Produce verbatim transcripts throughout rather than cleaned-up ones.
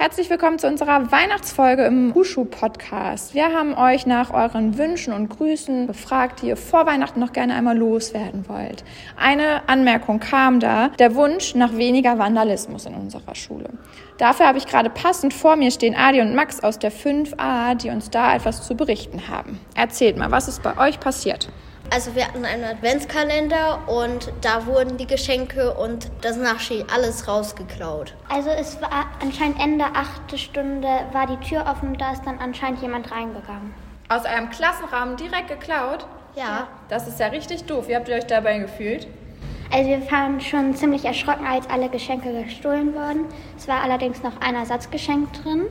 Herzlich willkommen zu unserer Weihnachtsfolge im Hushu-Podcast. Wir haben euch nach euren Wünschen und Grüßen befragt, die ihr vor Weihnachten noch gerne einmal loswerden wollt. Eine Anmerkung kam da, der Wunsch nach weniger Vandalismus in unserer Schule. Dafür habe ich gerade passend vor mir stehen Adi und Max aus der fünf a, die uns da etwas zu berichten haben. Erzählt mal, was ist bei euch passiert? Also wir hatten einen Adventskalender und da wurden die Geschenke und das Naschi alles rausgeklaut. Also es war anscheinend Ende achte Stunde, war die Tür offen und da ist dann anscheinend jemand reingegangen. Aus eurem Klassenraum direkt geklaut? Ja. Das ist ja richtig doof. Wie habt ihr euch dabei gefühlt? Also wir waren schon ziemlich erschrocken, als alle Geschenke gestohlen wurden. Es war allerdings noch ein Ersatzgeschenk drin.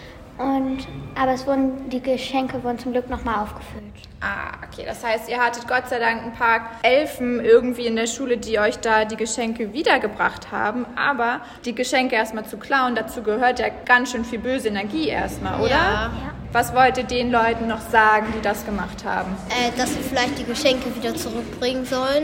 Und, aber es wurden, die Geschenke wurden zum Glück nochmal aufgefüllt. Ah, okay. Das heißt, ihr hattet Gott sei Dank ein paar Elfen irgendwie in der Schule, die euch da die Geschenke wiedergebracht haben. Aber die Geschenke erstmal zu klauen, dazu gehört ja ganz schön viel böse Energie erstmal, oder? Ja. Ja. Was wollt ihr den Leuten noch sagen, die das gemacht haben? Äh, dass sie vielleicht die Geschenke wieder zurückbringen sollen.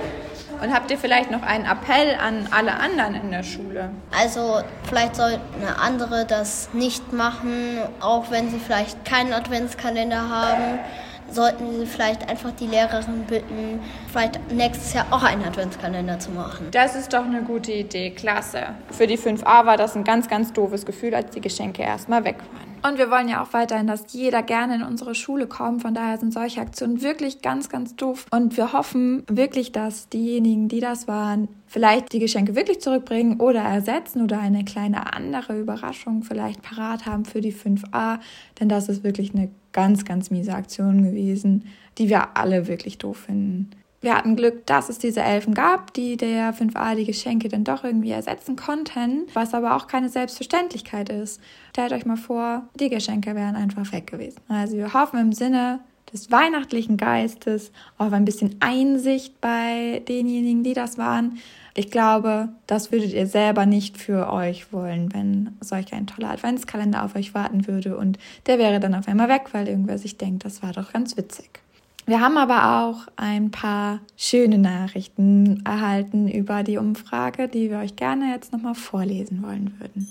Und habt ihr vielleicht noch einen Appell an alle anderen in der Schule? Also vielleicht sollten andere das nicht machen, auch wenn sie vielleicht keinen Adventskalender haben. Sollten sie vielleicht einfach die Lehrerin bitten, vielleicht nächstes Jahr auch einen Adventskalender zu machen. Das ist doch eine gute Idee, klasse. Für die fünf a war das ein ganz, ganz doofes Gefühl, als die Geschenke erstmal weg waren. Und wir wollen ja auch weiterhin, dass jeder gerne in unsere Schule kommt. Von daher sind solche Aktionen wirklich ganz, ganz doof. Und wir hoffen wirklich, dass diejenigen, die das waren, vielleicht die Geschenke wirklich zurückbringen oder ersetzen oder eine kleine andere Überraschung vielleicht parat haben für die fünf a. Denn das ist wirklich eine ganz, ganz miese Aktion gewesen, die wir alle wirklich doof finden. Wir hatten Glück, dass es diese Elfen gab, die der fünf a die Geschenke dann doch irgendwie ersetzen konnten, was aber auch keine Selbstverständlichkeit ist. Stellt euch mal vor, die Geschenke wären einfach weg gewesen. Also wir hoffen im Sinne des weihnachtlichen Geistes auf ein bisschen Einsicht bei denjenigen, die das waren. Ich glaube, das würdet ihr selber nicht für euch wollen, wenn solch ein toller Adventskalender auf euch warten würde und der wäre dann auf einmal weg, weil irgendwer sich denkt, das war doch ganz witzig. Wir haben aber auch ein paar schöne Nachrichten erhalten über die Umfrage, die wir euch gerne jetzt nochmal vorlesen wollen würden.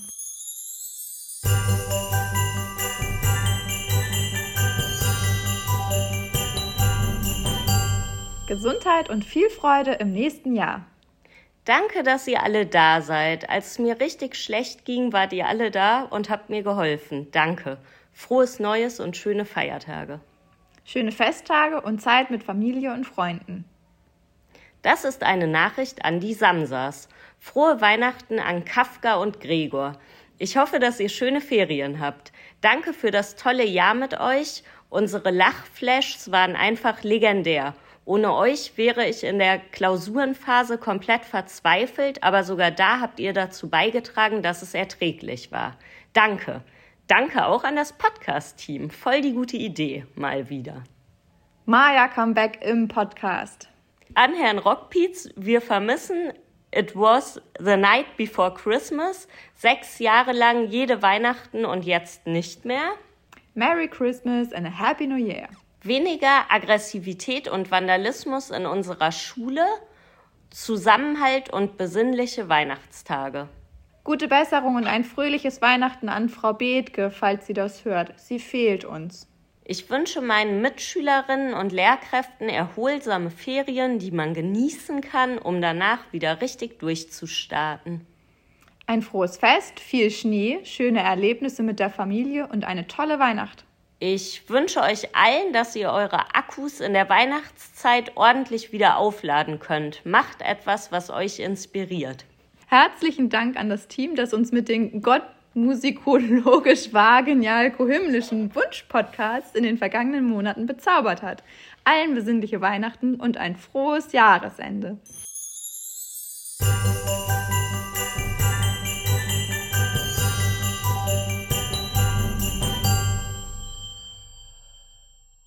Gesundheit und viel Freude im nächsten Jahr. Danke, dass ihr alle da seid. Als es mir richtig schlecht ging, wart ihr alle da und habt mir geholfen. Danke. Frohes Neues und schöne Feiertage. Schöne Festtage und Zeit mit Familie und Freunden. Das ist eine Nachricht an die Samsas. Frohe Weihnachten an Kafka und Gregor. Ich hoffe, dass ihr schöne Ferien habt. Danke für das tolle Jahr mit euch. Unsere Lachflashs waren einfach legendär. Ohne euch wäre ich in der Klausurenphase komplett verzweifelt, aber sogar da habt ihr dazu beigetragen, dass es erträglich war. Danke. Danke auch an das Podcast-Team. Voll die gute Idee, mal wieder. Maja Comeback im Podcast. An Herrn Rockpietz, wir vermissen It Was the Night Before Christmas. Sechs Jahre lang jede Weihnachten und jetzt nicht mehr. Merry Christmas and a Happy New Year. Weniger Aggressivität und Vandalismus in unserer Schule. Zusammenhalt und besinnliche Weihnachtstage. Gute Besserung und ein fröhliches Weihnachten an Frau Bethke, falls sie das hört. Sie fehlt uns. Ich wünsche meinen Mitschülerinnen und Lehrkräften erholsame Ferien, die man genießen kann, um danach wieder richtig durchzustarten. Ein frohes Fest, viel Schnee, schöne Erlebnisse mit der Familie und eine tolle Weihnacht. Ich wünsche euch allen, dass ihr eure Akkus in der Weihnachtszeit ordentlich wieder aufladen könnt. Macht etwas, was euch inspiriert. Herzlichen Dank an das Team, das uns mit den gottmusikologisch wahr genial kohymlischen Wunsch-Podcasts in den vergangenen Monaten bezaubert hat. Allen besinnliche Weihnachten und ein frohes Jahresende.